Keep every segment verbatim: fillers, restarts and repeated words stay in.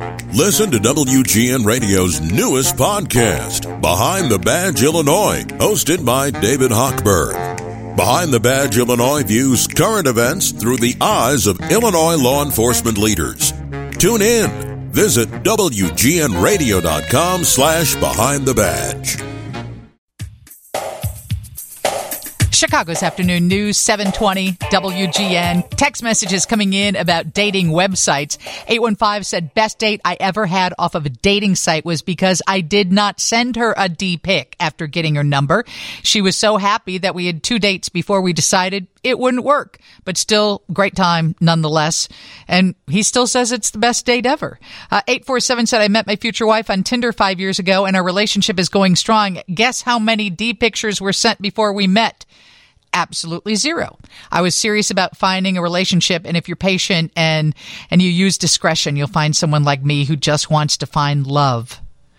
Listen to W G N Radio's newest podcast, Behind the Badge Illinois, hosted by David Hochberg. Behind the Badge Illinois views current events through the eyes of Illinois law enforcement leaders. Tune in. Visit W G N radio dot com slash behind the badge. Chicago's Afternoon News, seven twenty W G N. Text messages coming in about dating websites. eight one five said, best date I ever had off of a dating site was because I did not send her a D pic after getting her number. She was so happy that we had two dates before we decided it wouldn't work, but still great time nonetheless. And he still says it's the best date ever. Uh, eight four seven said, I met my future wife on Tinder five years ago and our relationship is going strong. Guess how many D pictures were sent before we met? Absolutely zero. I was serious about finding a relationship, and if you're patient and and you use discretion, you'll find someone like me who just wants to find love.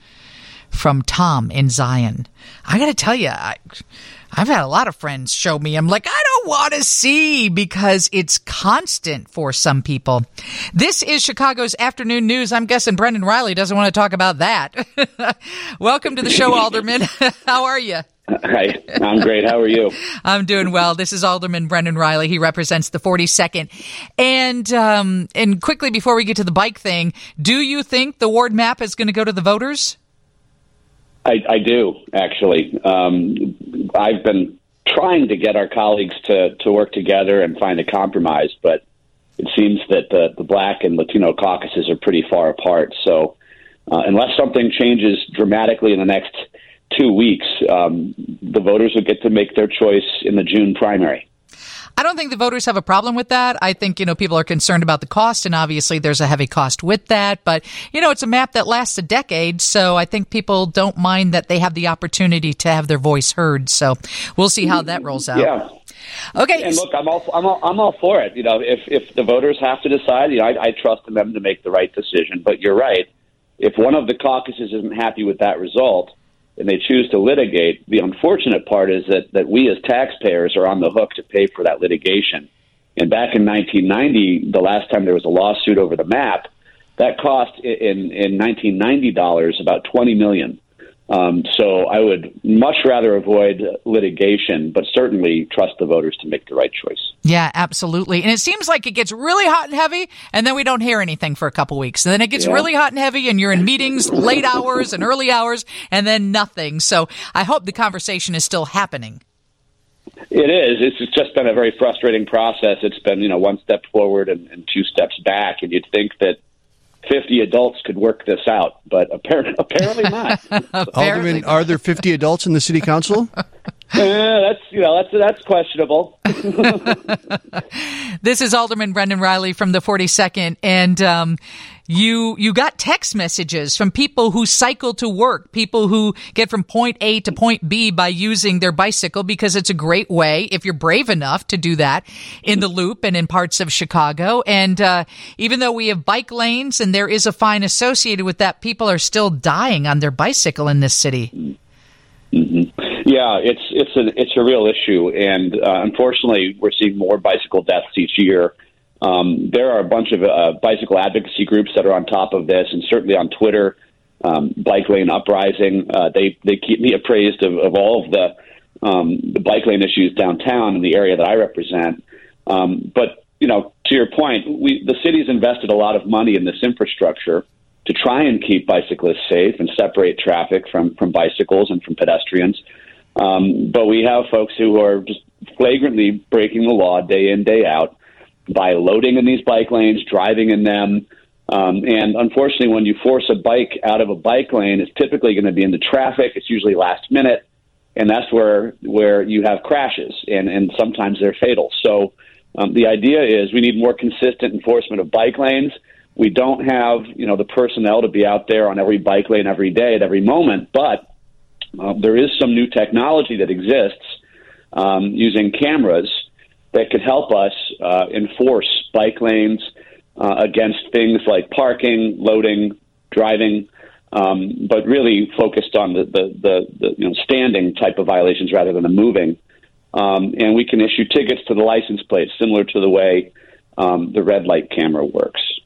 From Tom in Zion. I got to tell you, I, I've had a lot of friends show me. I'm like, I don't want to see because it's constant for some people. This is Chicago's Afternoon News. I'm guessing Brendan Riley doesn't want to talk about that. Welcome to the show, Alderman. How are you? Hi, I'm great. How are you? I'm doing well. This is Alderman Brendan Riley. He represents the forty-second. And um, and quickly, before we get to the bike thing, do you think the ward map is going to go to the voters? I, I do, actually. Um, I've been trying to get our colleagues to, to work together and find a compromise, but it seems that the, the Black and Latino caucuses are pretty far apart. So uh, unless something changes dramatically in the next two weeks, um, the voters will get to make their choice in the June primary. I don't think the voters have a problem with that. I think, you know, people are concerned about the cost, and obviously there's a heavy cost with that. But, you know, it's a map that lasts a decade, so I think people don't mind that they have the opportunity to have their voice heard. So we'll see how that rolls out. Yeah. Okay. And look, I'm all I'm all, I'm all for it. You know, if if the voters have to decide, you know, I, I trust them to make the right decision. But you're right. If one of the caucuses isn't happy with that result, and they choose to litigate, the unfortunate part is that, that we as taxpayers are on the hook to pay for that litigation. And back in nineteen ninety, the last time there was a lawsuit over the map, that cost in, in nineteen ninety dollars about twenty million dollars. Um, so I would much rather avoid litigation, but certainly trust the voters to make the right choice. Yeah, absolutely. And it seems like it gets really hot and heavy, and then we don't hear anything for a couple weeks. And then it gets yeah. really hot and heavy, and you're in meetings late hours and early hours, and then nothing. So I hope the conversation is still happening. It is. It's just been a very frustrating process. It's been, you know, one step forward and, and two steps back, and you'd think that fifty adults could work this out, but apparently, apparently not. apparently Alderman, not. Are there fifty adults in the city council? Uh, that's you know that's that's questionable. This is Alderman Brendan Riley from the forty-second, and um, you you got text messages from people who cycle to work, people who get from point A to point B by using their bicycle because it's a great way, if you're brave enough to do that, in the Loop and in parts of Chicago. And uh, even though we have bike lanes and there is a fine associated with that, people are still dying on their bicycle in this city. Mm-hmm. Yeah, it's it's a it's a real issue, and uh, unfortunately, we're seeing more bicycle deaths each year. Um, there are a bunch of uh, bicycle advocacy groups that are on top of this, and certainly on Twitter, um, Bike Lane Uprising. Uh, they they keep me appraised of, of all of the um, the bike lane issues downtown in the area that I represent. Um, but you know, to your point, we the city's invested a lot of money in this infrastructure to try and keep bicyclists safe and separate traffic from from bicycles and from pedestrians. Um, but we have folks who are just flagrantly breaking the law day in, day out by loading in these bike lanes, driving in them. Um, and unfortunately, when you force a bike out of a bike lane, it's typically going to be into traffic. It's usually last minute. And that's where where you have crashes, and, and sometimes they're fatal. So um, the idea is we need more consistent enforcement of bike lanes. We don't have, you know, the personnel to be out there on every bike lane every day at every moment, but Uh, there is some new technology that exists um, using cameras that could help us uh, enforce bike lanes uh, against things like parking, loading, driving, um, but really focused on the, the, the, the you know, standing type of violations rather than the moving. Um, and we can issue tickets to the license plate, similar to the way um, the red light camera works.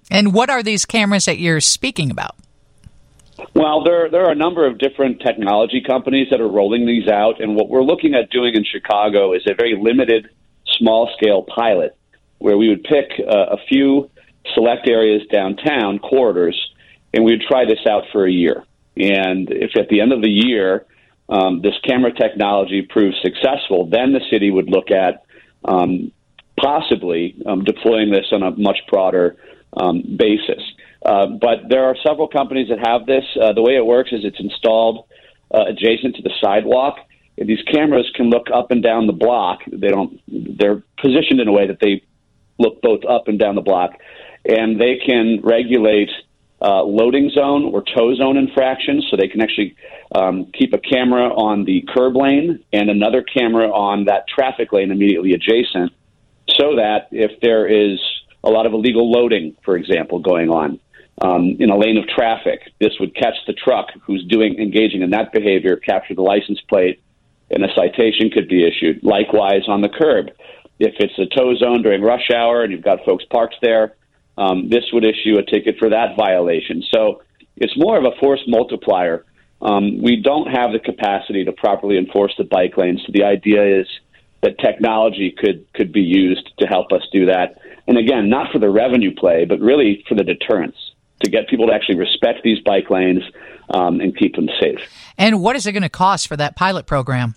And what are these cameras that you're speaking about? Well, there there are a number of different technology companies that are rolling these out, and what we're looking at doing in Chicago is a very limited, small-scale pilot where we would pick uh, a few select areas downtown, corridors, and we would try this out for a year. And if at the end of the year um, this camera technology proves successful, then the city would look at um, possibly um, deploying this on a much broader um, basis. Uh, but there are several companies that have this. Uh, the way it works is it's installed uh, adjacent to the sidewalk. And these cameras can look up and down the block. They don't. They're positioned in a way that they look both up and down the block, and they can regulate uh, loading zone or tow zone infractions. So they can actually um, keep a camera on the curb lane and another camera on that traffic lane immediately adjacent, so that if there is a lot of illegal loading, for example, going on Um, in a lane of traffic, this would catch the truck who's doing engaging in that behavior, capture the license plate, and a citation could be issued. Likewise, on the curb, if it's a tow zone during rush hour and you've got folks parked there, um, this would issue a ticket for that violation. So it's more of a force multiplier. Um, we don't have the capacity to properly enforce the bike lanes. So the idea is that technology could could be used to help us do that. And again, not for the revenue play, but really for the deterrence, to get people to actually respect these bike lanes um, and keep them safe. And what is it going to cost for that pilot program?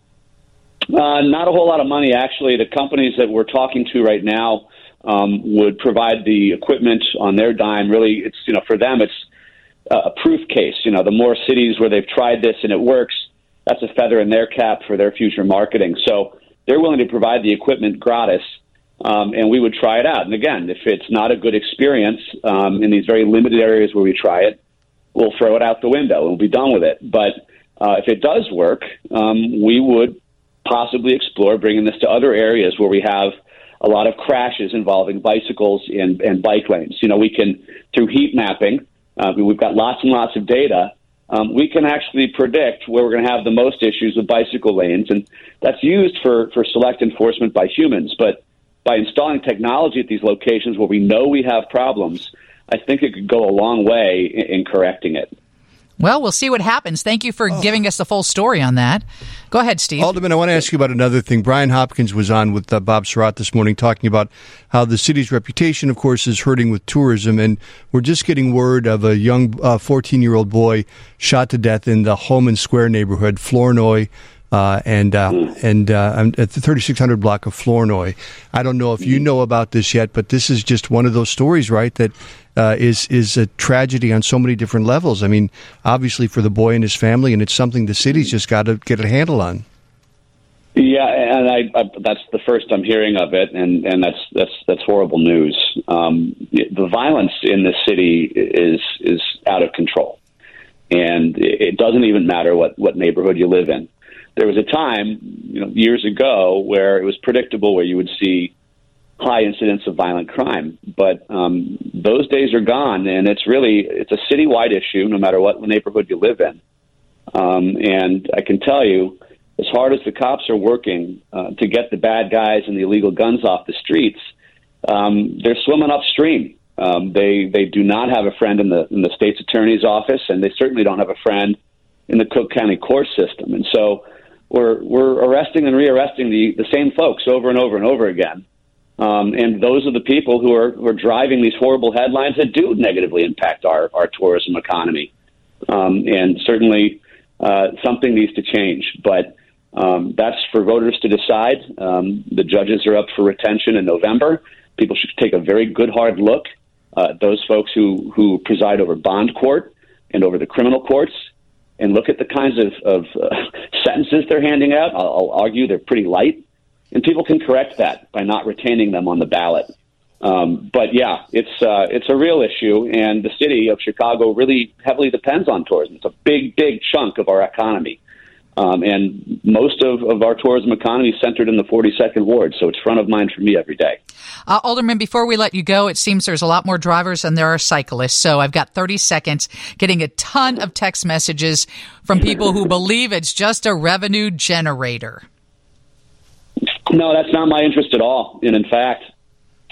Uh, not a whole lot of money, actually. The companies that we're talking to right now um, would provide the equipment on their dime. Really, it's you know for them, it's a proof case. You know, the more cities where they've tried this and it works, that's a feather in their cap for their future marketing. So they're willing to provide the equipment gratis. Um, and we would try it out. And again, if it's not a good experience um, in these very limited areas where we try it, we'll throw it out the window and we'll be done with it. But uh, if it does work, um, we would possibly explore bringing this to other areas where we have a lot of crashes involving bicycles and, and bike lanes. You know, we can, through heat mapping, uh, we've got lots and lots of data. Um, we can actually predict where we're going to have the most issues with bicycle lanes. And that's used for, for select enforcement by humans. But by installing technology at these locations where we know we have problems, I think it could go a long way in, in correcting it. Well, we'll see what happens. Thank you for oh. giving us the full story on that. Go ahead, Steve. Alderman, I want to ask you about another thing. Brian Hopkins was on with uh, Bob Surratt this morning talking about how the city's reputation, of course, is hurting with tourism. And we're just getting word of a young uh, fourteen-year-old boy shot to death in the Holman Square neighborhood, Flournoy, Uh, and uh, and uh, at the thirty-six hundred block of Flournoy. I don't know if you know about this yet, but this is just one of those stories, right, that uh, is is a tragedy on so many different levels. I mean, obviously for the boy and his family, and it's something the city's just got to get a handle on. Yeah, and I, I, that's the first I'm hearing of it, and, and that's that's that's horrible news. Um, the violence in this city is is out of control, and it doesn't even matter what, what neighborhood you live in. There was a time, you know, years ago where it was predictable where you would see high incidents of violent crime, but um, those days are gone, and it's really it's a citywide issue, no matter what neighborhood you live in. Um, and I can tell you, as hard as the cops are working uh, to get the bad guys and the illegal guns off the streets, um, they're swimming upstream. Um, they they do not have a friend in the in the state's attorney's office, and they certainly don't have a friend in the Cook County court system. And so we're we're arresting and rearresting the, the same folks over and over and over again. Um, and those are the people who are, who are driving these horrible headlines that do negatively impact our, our tourism economy. Um, and certainly uh, something needs to change. But um, that's for voters to decide. Um, the judges are up for retention in November. People should take a very good, hard look uh, at those folks who, who preside over bond court and over the criminal courts, and look at the kinds of, of uh, sentences they're handing out. I'll, I'll argue they're pretty light. And people can correct that by not retaining them on the ballot. Um, but, yeah, it's uh, it's a real issue, and the city of Chicago really heavily depends on tourism. It's a big, big chunk of our economy. Um, and most of, of our tourism economy is centered in the forty-second Ward, so it's front of mind for me every day. Uh, Alderman, before we let you go, it seems there's a lot more drivers than there are cyclists, so I've got thirty seconds, getting a ton of text messages from people who believe it's just a revenue generator. No, that's not my interest at all. And in fact,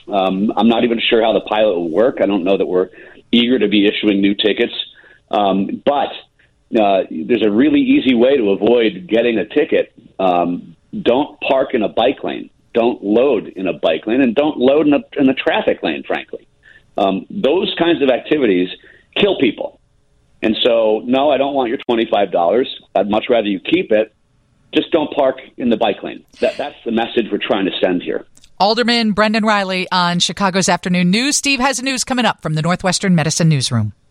Um, I'm not even sure how the pilot will work. I don't know that we're eager to be issuing new tickets. Um, but uh, there's a really easy way to avoid getting a ticket. Um, don't park in a bike lane. Don't load in a bike lane, and don't load in a, in a traffic lane, frankly. Um, those kinds of activities kill people. And so, no, I don't want your twenty-five dollars. I'd much rather you keep it. Just don't park in the bike lane. That, that's the message we're trying to send here. Alderman Brendan Reilly on Chicago's Afternoon News. Steve has news coming up from the Northwestern Medicine Newsroom.